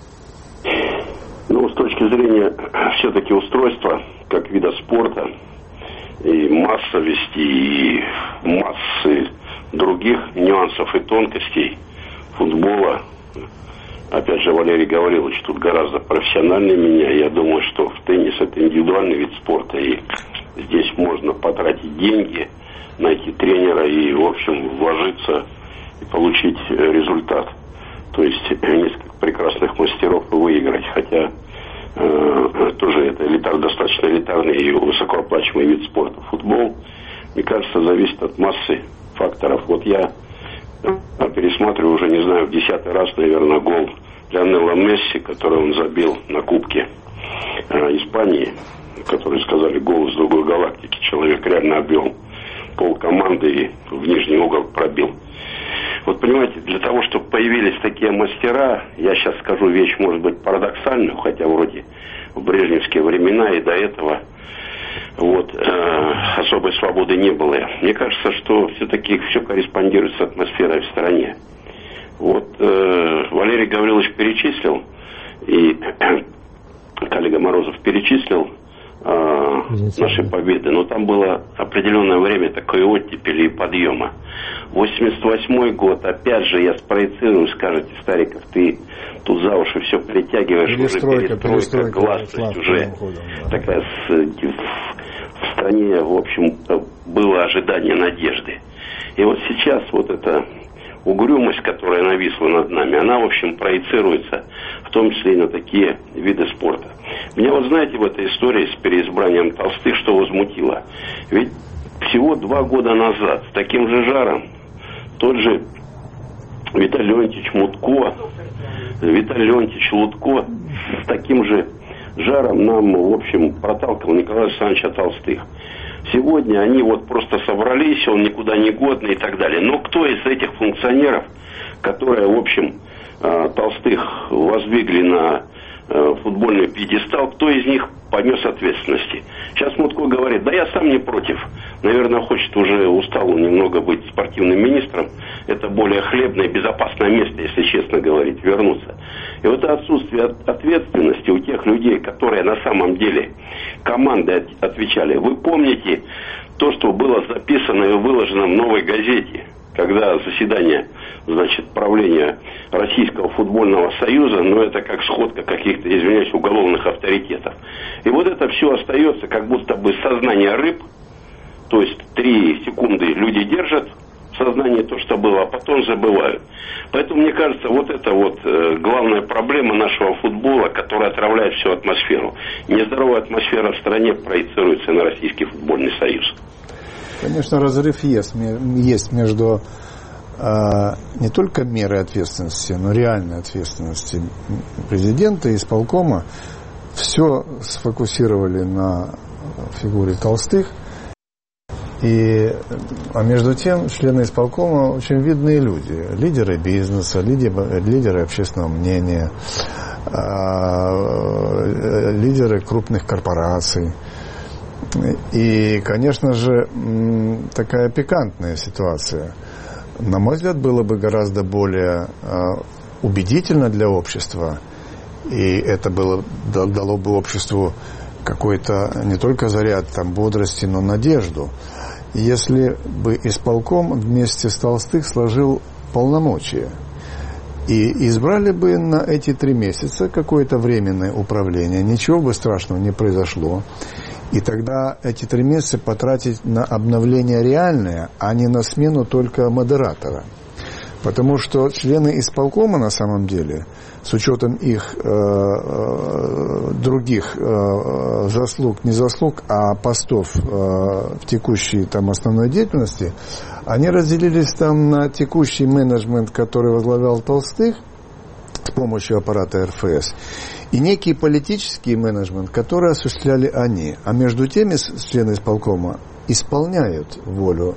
Ну, с точки зрения все-таки устройства, как вида спорта, и массовости, и массы других нюансов и тонкостей футбола, опять же, Валерий Гаврилович тут гораздо профессиональнее меня. Я думаю, что в теннис это индивидуальный вид спорта, и здесь можно потратить деньги, найти тренера и, в общем, вложиться и получить результат. То есть несколько прекрасных мастеров выиграть. Хотя э, тоже это элитар, достаточно элитарный и высокооплачиваемый вид спорта. Футбол, мне кажется, зависит от массы факторов. Вот я э, пересматриваю уже, не знаю, в десятый раз, наверное, гол Лионела Месси, который он забил на Кубке э, Испании, которые сказали гол из другой галактики. Человек реально обвел пол команды и в нижний угол пробил. Вот понимаете, для того, чтобы появились такие мастера, я сейчас скажу вещь, может быть, парадоксальную, хотя вроде в брежневские времена и до этого вот, э, особой свободы не было. Мне кажется, что все-таки все корреспондирует с атмосферой в стране. Вот э, Валерий Гаврилович перечислил, и коллега Морозов перечислил э, наши победы, но там было определенное время такой оттепели и подъема. восемьдесят восьмой год, опять же, я спроецирую, скажете, Стариков, ты тут за уши все притягиваешь, перестройка, уже перестройка, гласность уже ходом, да. такая с, стране, в общем, было ожидание надежды. И вот сейчас вот эта угрюмость, которая нависла над нами, она, в общем, проецируется, в том числе и на такие виды спорта. Меня, вот знаете, в этой истории с переизбранием Толстых что возмутило? Ведь всего два года назад с таким же жаром тот же Виталий Леонтьевич Мутко, Виталий Леонтьевич Лутко с таким же жаром нам, в общем, проталкивал Николая Александровича Толстых. Сегодня они вот просто собрались, он никуда не годный и так далее. Но кто из этих функционеров, которые, в общем, Толстых воздвигли на футбольный пьедестал, кто из них понес ответственности? Сейчас Мутко говорит, да я сам не против. Наверное, хочет, уже устал немного быть спортивным министром. Это более хлебное, безопасное место, если честно говорить, вернуться. И вот это отсутствие ответственности у тех людей, которые на самом деле командой отвечали. Вы помните то, что было записано и выложено в «Новой газете», когда заседание, значит, правления Российского футбольного союза, но это как сходка каких-то, извиняюсь, уголовных авторитетов. И вот это все остается как будто бы сознание рыб, то есть три секунды люди держат в сознании то, что было, а потом забывают. Поэтому, мне кажется, вот это вот э, главная проблема нашего футбола, которая отравляет всю атмосферу. Нездоровая атмосфера в стране проецируется на Российский футбольный союз. Конечно, разрыв есть, есть между э, не только мерой ответственности, но реальной ответственности президента и исполкома. Все сфокусировали на фигуре Толстых. И, а между тем, члены исполкома очень видные люди. Лидеры бизнеса, лидеры, лидеры общественного мнения, э, лидеры крупных корпораций. И, конечно же, такая пикантная ситуация. На мой взгляд, было бы гораздо более убедительно для общества, и это было, дало бы обществу какой-то не только заряд там, бодрости, но надежду, если бы исполком вместе с Толстых сложил полномочия. И избрали бы на эти три месяца какое-то временное управление, ничего бы страшного не произошло. И тогда эти три месяца потратить на обновление реальное, а не на смену только модератора. Потому что члены исполкома на самом деле, с учетом их э, э, других э, заслуг, не заслуг, а постов э, в текущей там, основной деятельности, они разделились там на текущий менеджмент, который возглавлял Толстых с помощью аппарата эр эф эс, и некий политический менеджмент, который осуществляли они. А между теми члены исполкома исполняют волю.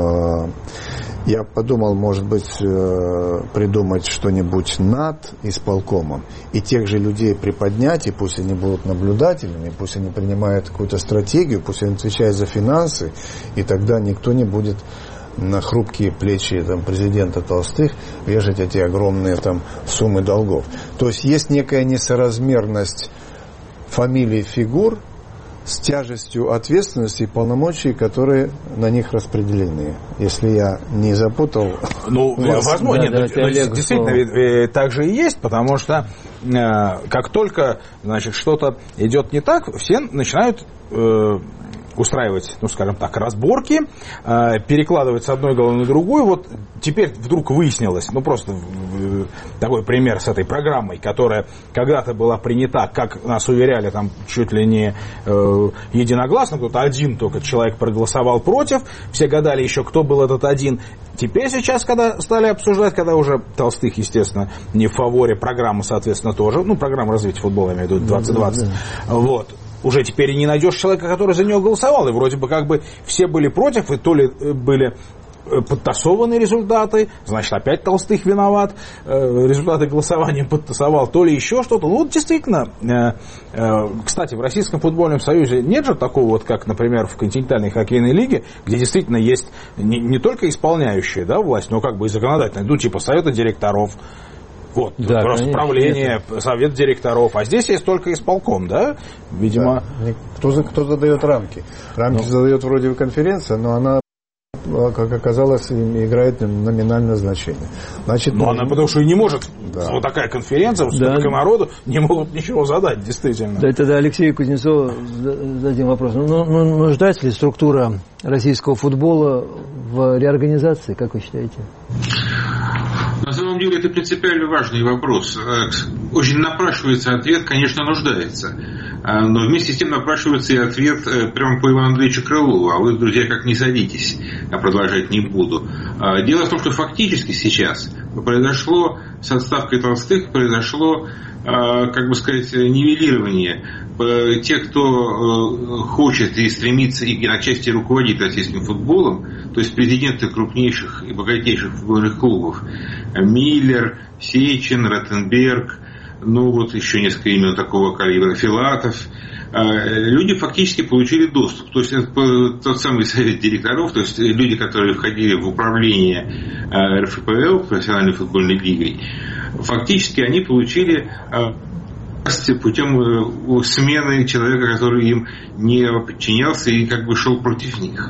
Я подумал, может быть, придумать что-нибудь над исполкомом и тех же людей приподнять, и пусть они будут наблюдателями, пусть они принимают какую-то стратегию, пусть они отвечают за финансы, и тогда никто не будет на хрупкие плечи там, президента Толстых вешать эти огромные там, суммы долгов. То есть есть некая несоразмерность фамилий фигур с тяжестью ответственности и полномочий, которые на них распределены. Если я не запутал... Ну, возможно, нет, да, да, действительно, так же и есть, потому что э, как только значит, что-то идет не так, все начинают... Э, устраивать, ну, скажем так, разборки, э, перекладывать с одной головы на другую. Вот теперь вдруг выяснилось, ну, просто э, такой пример с этой программой, которая когда-то была принята, как нас уверяли, там, чуть ли не э, единогласно, кто-то один только человек проголосовал против, все гадали еще, кто был этот один. Теперь сейчас, когда стали обсуждать, когда уже Толстых, естественно, не в фаворе, программа, соответственно, тоже, ну, программа развития футбола, я имею в виду, двадцать двадцать, вот, уже теперь и не найдешь человека, который за него голосовал. И вроде бы как бы все были против, и то ли были подтасованы результаты, значит, опять Толстых виноват, результаты голосования подтасовал, то ли еще что-то. Ну, вот действительно, кстати, в Российском футбольном союзе нет же такого, вот как, например, в континентальной хоккейной лиге, где действительно есть не, не только исполняющая, да, власть, но как бы и законодательная, ну, типа совета директоров, вот, да, просто правление, совет директоров. А здесь есть только исполком, да? Видимо... Да. Кто, кто задает рамки? Рамки ну. задает вроде бы конференция, но она как оказалось, играет номинальное значение. Значит, ну, нужно... она потому что и не может, да. вот такая конференция, столько да. народу, не могут ничего задать, действительно. Да, тогда Алексею Кузнецову зададим вопрос. Ну, ну, нуждается ли структура российского футбола в реорганизации, как вы считаете? На самом деле это принципиально важный вопрос. Очень напрашивается ответ, конечно, нуждается. Но вместе с тем напрашивается и ответ прямо по Ивану Андреевичу Крылову. А вы, друзья, как не садитесь, а продолжать не буду. Дело в том, что фактически сейчас произошло с отставкой Толстых, произошло, как бы сказать, нивелирование. Те, кто хочет и стремится и отчасти руководит российским футболом, то есть президенты крупнейших и богатейших футбольных клубов, Миллер, Сечин, Ротенберг, ну вот еще несколько имен такого калибра, Филатов, люди фактически получили доступ. То есть это тот самый совет директоров, то есть люди, которые входили в управление эр эф пэ эл, профессиональной футбольной лигой, фактически они получили путем смены человека, который им не подчинялся и как бы шел против них.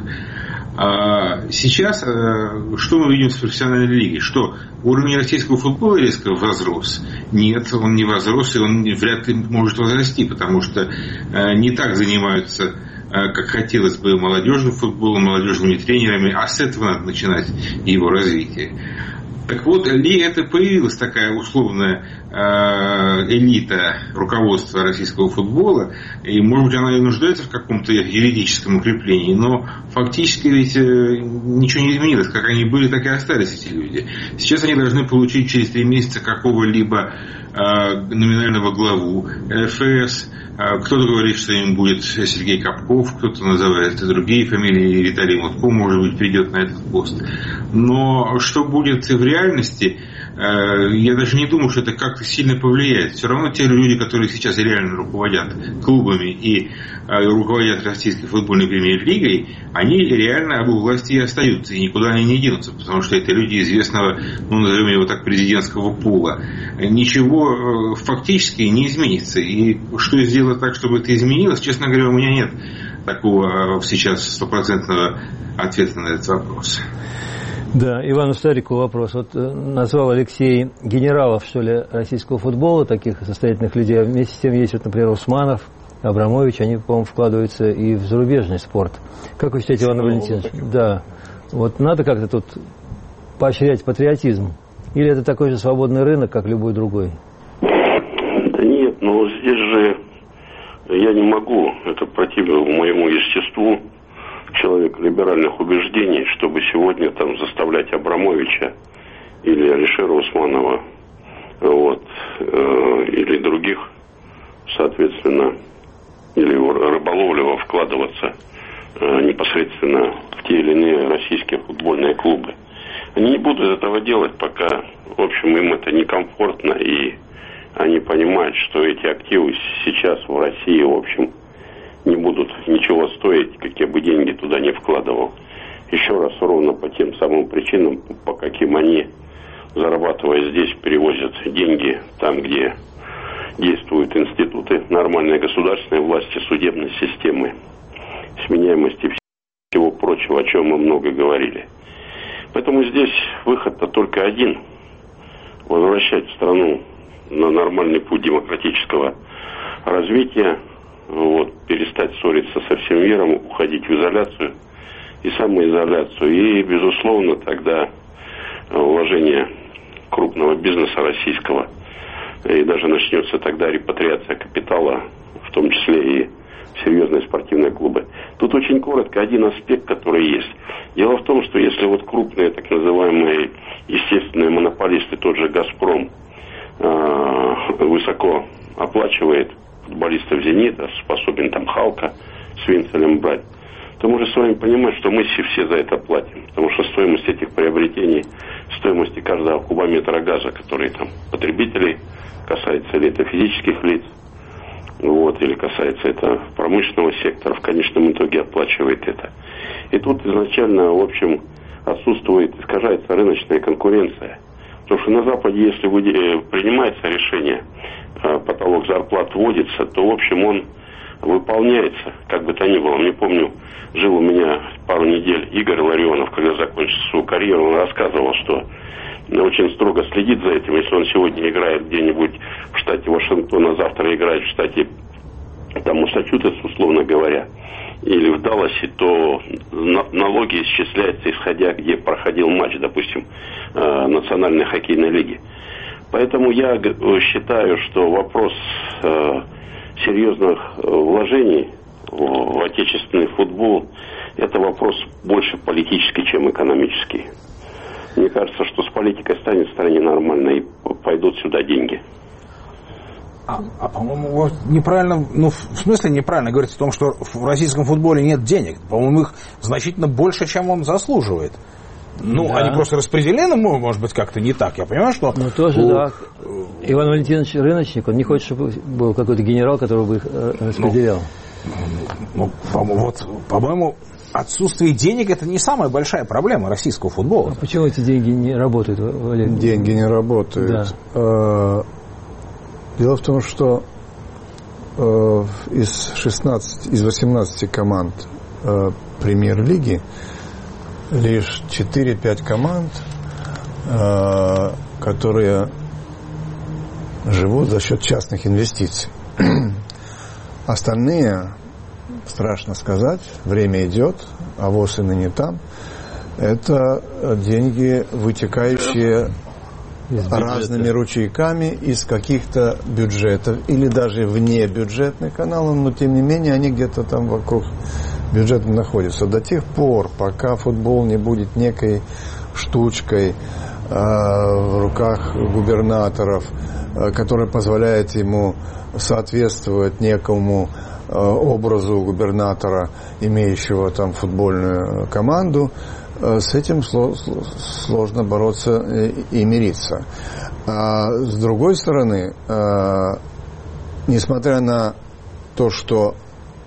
Сейчас что мы видим с профессиональной лигой? Что уровень российского футбола резко возрос? Нет, он не возрос, и он вряд ли может возрасти, потому что не так занимаются, как хотелось бы, молодежным футболом, молодежными тренерами, а с этого надо начинать его развитие. Так вот, ли это появилась такая условная э, элита руководства российского футбола, и, может быть, она и нуждается в каком-то юридическом укреплении, но фактически ведь э, ничего не изменилось. Как они были, так и остались эти люди. Сейчас они должны получить через три месяца какого-либо э, номинального главу эр эф эс. Кто-то говорит, что им будет Сергей Капков, кто-то называет другие фамилии, Виталий Мутко, может быть, придет на этот пост. Но что будет в реальности, я даже не думаю, что это как-то сильно повлияет. Все равно те люди, которые сейчас реально руководят клубами и руководят российской футбольной премьер-лигой, они реально у власти и остаются, и никуда они не денутся, потому что это люди известного, ну, назовем его так, президентского пула. Ничего фактически не изменится. И что сделать так, чтобы это изменилось, честно говоря, у меня нет такого сейчас стопроцентного ответа на этот вопрос. Да, Ивану Старику вопрос. Вот назвал Алексей генералов, что ли, российского футбола, таких состоятельных людей. А вместе с тем есть, вот, например, Усманов, Абрамович, они, по-моему, вкладываются и в зарубежный спорт. Как вы считаете, Иван Валентинович? Да. Вот надо как-то тут поощрять патриотизм? Или это такой же свободный рынок, как любой другой? Да нет, но здесь же я не могу, это противно моему естеству, человек либеральных убеждений, чтобы сегодня там заставлять Абрамовича или Алишера Усманова, вот, э, или других, соответственно, или Рыболовлева вкладываться э, непосредственно в те или иные российские футбольные клубы. Они не будут этого делать, пока, в общем, им это некомфортно, и они понимают, что эти активы сейчас в России, в общем, не будут ничего стоить, какие бы деньги туда не вкладывал. Еще раз, ровно по тем самым причинам, по каким они, зарабатывая здесь, перевозят деньги там, где действуют институты нормальной государственной власти, судебной системы, сменяемости всего прочего, о чем мы много говорили. Поэтому здесь выход-то только один. Возвращать страну на нормальный путь демократического развития, вот, перестать ссориться со всем миром, уходить в изоляцию и самоизоляцию. И, безусловно, тогда уважение крупного бизнеса российского, и даже начнется тогда репатриация капитала, в том числе и серьезные спортивные клубы. Тут очень коротко один аспект, который есть. Дело в том, что если вот крупные так называемые естественные монополисты, тот же «Газпром», высоко оплачивает футболистов «Зенита», способен там Халка с Винцелем брать, то мы же с вами понимаем, что мы все за это платим. Потому что стоимость этих приобретений, стоимости каждого кубометра газа, который там потребителей, касается ли это физических лиц, вот, или касается это промышленного сектора, в конечном итоге оплачивает это. И тут изначально, в общем, отсутствует, искажается рыночная конкуренция. Потому что на Западе, если вы, принимается решение, потолок зарплат вводится, то, в общем, он выполняется, как бы то ни было. Не помню, жил у меня пару недель Игорь Ларионов, когда закончил свою карьеру, он рассказывал, что очень строго следит за этим. Если он сегодня играет где-нибудь в штате Вашингтона, а завтра играет в штате там Массачусетс, условно говоря, или в Далласе, то налоги исчисляются, исходя, где проходил матч, допустим, Национальной хоккейной лиги. Поэтому я считаю, что вопрос серьезных вложений в отечественный футбол – это вопрос больше политический, чем экономический. Мне кажется, что с политикой станет в стране нормально, и пойдут сюда деньги. А, а по-моему, неправильно, ну, в смысле неправильно говорить о том, что в российском футболе нет денег. По-моему, их значительно больше, чем он заслуживает. Ну, да. Они просто распределены, может быть, как-то не так. Я понимаю, что... Ну, тоже, у... да. Иван Валентинович Рыночник, он не хочет, чтобы был какой-то генерал, который бы их распределял. Ну, ну по-моему, вот, по-моему, отсутствие денег – это не самая большая проблема российского футбола. А почему эти деньги не работают, Валерий? Деньги не работают. Да. Дело в том, что э, из шестнадцати, из восемнадцати команд э, премьер-лиги лишь четыре-пять команд, э, которые живут за счет частных инвестиций. Остальные, страшно сказать, время идет, а ВОС и ныне там, это деньги, вытекающие разными ручейками из каких-то бюджетов или даже вне бюджетных каналов, но тем не менее они где-то там вокруг бюджета находятся. До тех пор, пока футбол не будет некой штучкой э, в руках губернаторов, э, которая позволяет ему соответствовать некому э, образу губернатора, имеющего там футбольную команду, с этим сложно бороться и мириться. А с другой стороны, несмотря на то, что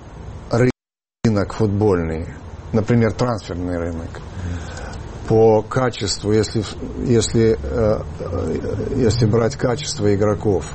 рынок футбольный, например, трансферный рынок, по качеству, если, если, если брать качество игроков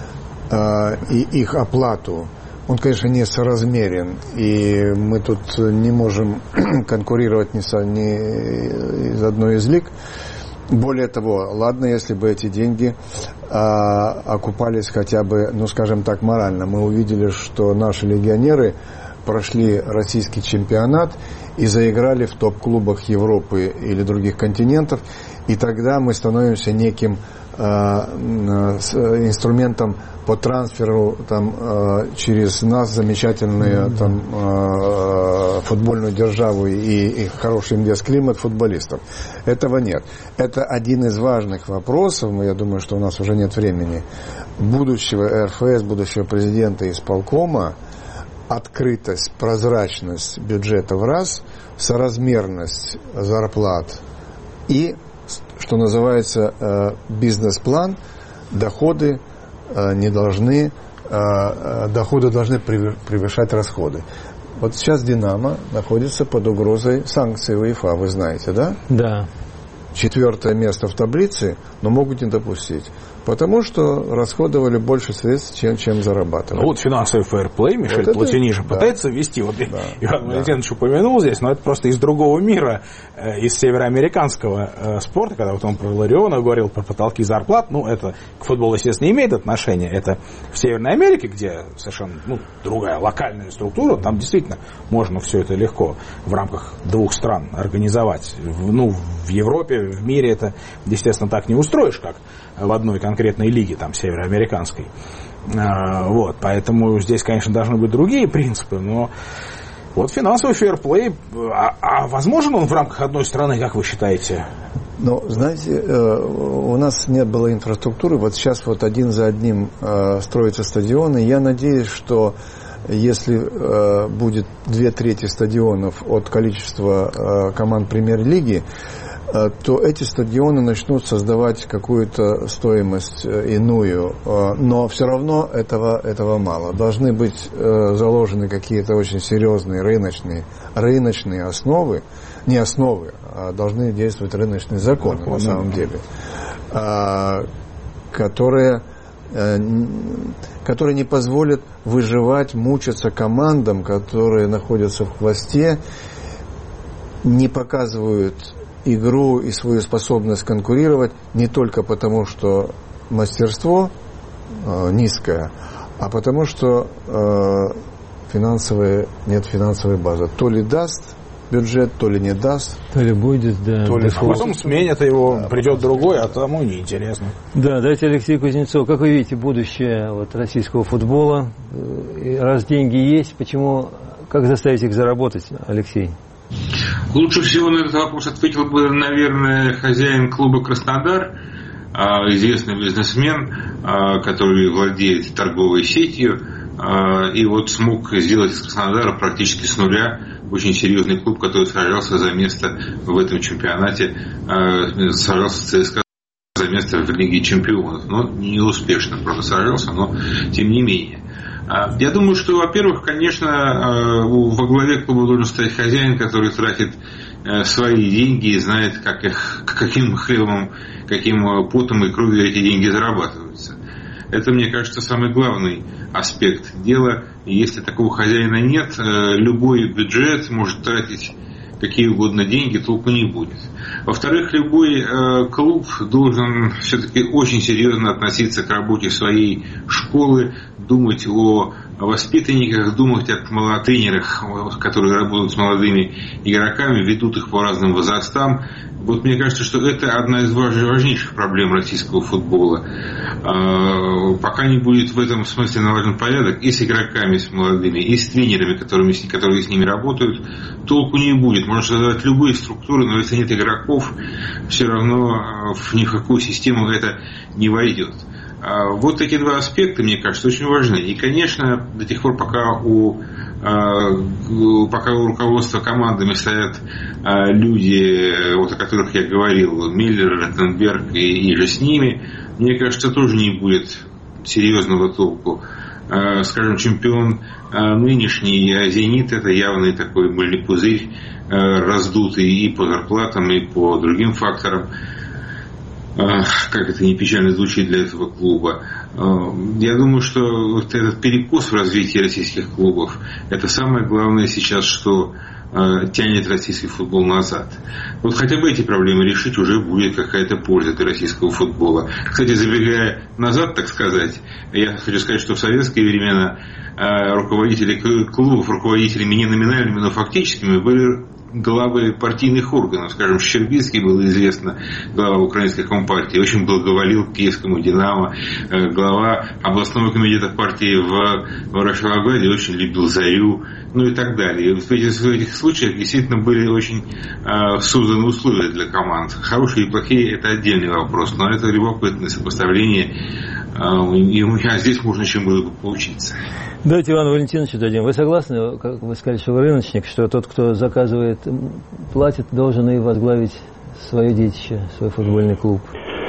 и их оплату, он, конечно, не соразмерен, и мы тут не можем конкурировать ни, со, ни из одной из лиг. Более того, ладно, если бы эти деньги а, окупались хотя бы, ну, скажем так, морально. Мы увидели, что наши легионеры прошли российский чемпионат и заиграли в топ-клубах Европы или других континентов, и тогда мы становимся неким инструментом по трансферу там, через нас замечательную там, футбольную державу и, и хороший инвест-климат футболистов. Этого нет. Это один из важных вопросов, я думаю, что у нас уже нет времени, будущего эр эф эс, будущего президента и исполкома. Открытость, прозрачность бюджета в раз, соразмерность зарплат и, что называется, э, бизнес-план, доходы э, не должны, э, доходы должны превышать расходы. Вот сейчас «Динамо» находится под угрозой санкций УЕФА, вы знаете, да? Да. Четвертое место в таблице, но могут не допустить. Потому что расходовали больше средств, чем, чем зарабатывали. Ну вот финансовый фэрплей Мишель вот Платини же да. пытается ввести. Вот да. Иван да. Валентинович упомянул здесь, но это просто из другого мира, из североамериканского спорта, когда вот он про Лариона говорил, про потолки зарплат. Ну, это к футболу, естественно, не имеет отношения. Это в Северной Америке, где совершенно ну, другая локальная структура. Там действительно можно все это легко в рамках двух стран организовать. Ну, в Европе, в мире это, естественно, так не устроишь, как в одной конкретной лиге, там, североамериканской. А, вот, поэтому здесь, конечно, должны быть другие принципы, но вот финансовый фэрплей, а, а возможен он в рамках одной страны, как вы считаете? Ну, знаете, у нас не было инфраструктуры, вот сейчас вот один за одним строятся стадионы, я надеюсь, что если будет две трети стадионов от количества команд премьер-лиги, то эти стадионы начнут создавать какую-то стоимость иную, но все равно этого, этого мало. Должны быть заложены какие-то очень серьезные рыночные, рыночные основы, не основы, а должны действовать рыночные законы на самом деле, которые, которые не позволят выживать, мучиться командам, которые находятся в хвосте, не показывают игру и свою способность конкурировать не только потому, что мастерство э, низкое, а потому что э, финансовые, нет финансовой базы. То ли даст бюджет, то ли не даст. То ли будет, да. То ли а потом сменят его, да, придет другой, а тому неинтересно. Да, давайте Алексей Кузнецов. Как вы видите будущее вот, российского футбола? Раз деньги есть, почему, как заставить их заработать, Алексей? Лучше всего на этот вопрос ответил бы, наверное, хозяин клуба «Краснодар», известный бизнесмен, который владеет торговой сетью, и вот смог сделать из Краснодара практически с нуля очень серьезный клуб, который сражался за место в этом чемпионате, сражался с ЦСКА за место в Лиге чемпионов. Но не успешно, просто сражался, но тем не менее. Я думаю, что, во-первых, конечно, во главе клуба должен стоять хозяин, который тратит свои деньги и знает, как их, каким хлебом, каким потом и кровью эти деньги зарабатываются. Это, мне кажется, самый главный аспект дела. Если такого хозяина нет, любой бюджет может тратить какие угодно деньги, толку не будет. Во-вторых, любой э, клуб должен все-таки очень серьезно относиться к работе своей школы, думать о воспитанниках, думать о тренерах, которые работают с молодыми игроками, ведут их по разным возрастам. Вот мне кажется, что это одна из важнейших проблем российского футбола. Пока не будет в этом смысле налажен порядок и с игроками, с молодыми, и с тренерами, которыми, которые с ними работают, толку не будет. Можно создавать любые структуры, но если нет игроков, все равно в ни в какую систему это не войдет. Вот эти два аспекта, мне кажется, очень важны. И, конечно, до тех пор, пока у, пока у руководства командами стоят люди, вот о которых я говорил, Миллер, Ротенберг и, и же с ними, мне кажется, тоже не будет серьезного толку. Скажем, чемпион нынешний «Зенит» — это явный такой мыльный пузырь, раздутый и по зарплатам, и по другим факторам. Как это не печально звучит для этого клуба. Я думаю, что вот этот перекос в развитии российских клубов — это самое главное сейчас, что тянет российский футбол назад. Вот хотя бы эти проблемы решить, уже будет какая-то польза для российского футбола. Кстати, забегая назад, так сказать, я хочу сказать, что в советские времена руководители клубов, руководителями не номинальными, но фактическими, были главы партийных органов. Скажем, Щербицкий был известно, глава украинской компартии, очень благоволил к киевскому «Динамо», глава областного комитета партии в Ворошиловграде очень любил «Зарю», ну и так далее. И в этих, в этих случаях действительно были очень э, созданы условия для команд. Хорошие и плохие — это отдельный вопрос, но это любопытное сопоставление, э, и а здесь можно чему-то поучиться. Давайте Ивану Валентиновичу дадим. Вы согласны, как вы сказали, что вы рыночник, что тот, кто заказывает, платит, должен и возглавить свое детище, свой футбольный клуб?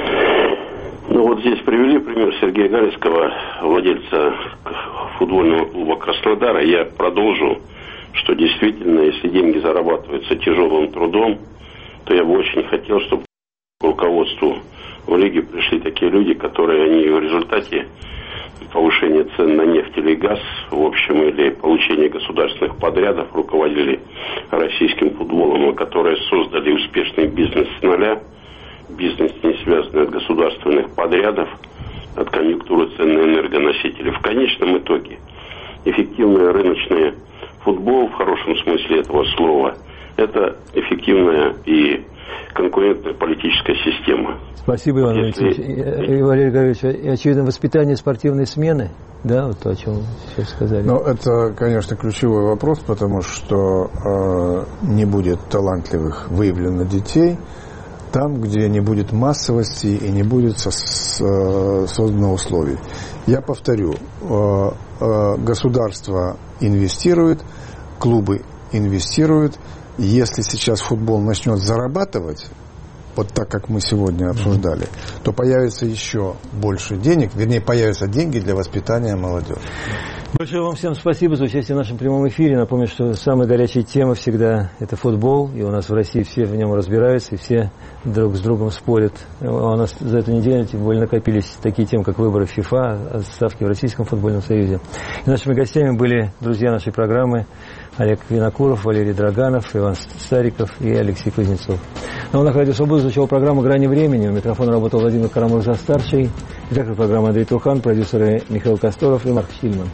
Ну вот здесь привели пример Сергея Галицкого, владельца футбольного клуба Краснодара. Я продолжу, что действительно, если деньги зарабатываются тяжелым трудом, то я бы очень хотел, чтобы к руководству в лиге пришли такие люди, которые они в результате повышения цен на нефть или газ, в общем, или получения государственных подрядов руководили российским футболом, которые создали успешный бизнес с нуля, бизнес, не связанный от государственных подрядов, от конъюнктуры цен на энергоносители. В конечном итоге эффективный рыночный футбол, в хорошем смысле этого слова, это эффективная и конкурентная политическая система. Спасибо, Иван Валентинович. И, и, Валерий Григорьевич, и, очевидно, воспитание спортивной смены, да, вот то, о чем вы сейчас сказали. Ну, это, конечно, ключевой вопрос, потому что э, не будет талантливых выявлено детей там, где не будет массовости и не будет со, с, э, создано условий. Я повторю, э, э, государство инвестирует, клубы инвестируют. Если сейчас футбол начнет зарабатывать, вот так, как мы сегодня обсуждали, то появится еще больше денег, вернее, появятся деньги для воспитания молодежи. Большое вам всем спасибо за участие в нашем прямом эфире. Напомню, что самая горячая тема всегда это футбол, и у нас в России все в нем разбираются, и все друг с другом спорят. У нас за эту неделю тем более накопились такие темы, как выборы ФИФА, отставки в Российском футбольном союзе. И нашими гостями были друзья нашей программы Олег Винокуров, Валерий Драганов, Иван Стариков и Алексей Кузнецов. На волнах Радио Свобода звучала программа «Грани времени». У микрофона работал Владимир Карамурза-старший. Редактор программы Андрей Турхан, продюсеры Михаил Косторов и Марк Хильман.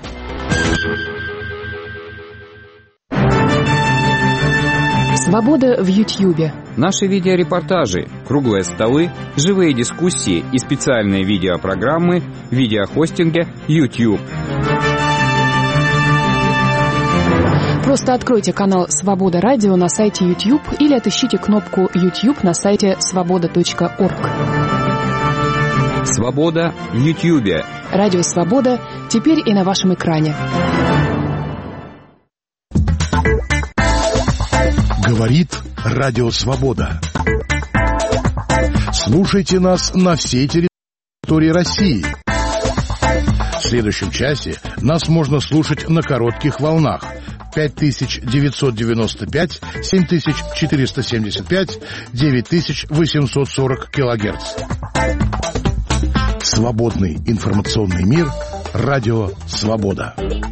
Свобода в Ютьюбе. Наши видеорепортажи, круглые столы, живые дискуссии и специальные видеопрограммы в видеохостинге YouTube. Просто откройте канал «Свобода Радио» на сайте YouTube или отыщите кнопку YouTube на сайте свобода точка орг. Свобода в Ютьюбе. Радио «Свобода» теперь и на вашем экране. Говорит Радио Свобода. Слушайте нас на всей территории России. В следующем часе нас можно слушать на коротких волнах пять тысяч девятьсот девяносто пять, семь тысяч четыреста семьдесят пять, девять тысяч восемьсот сорок килогерц. Свободный информационный мир. Радио Свобода.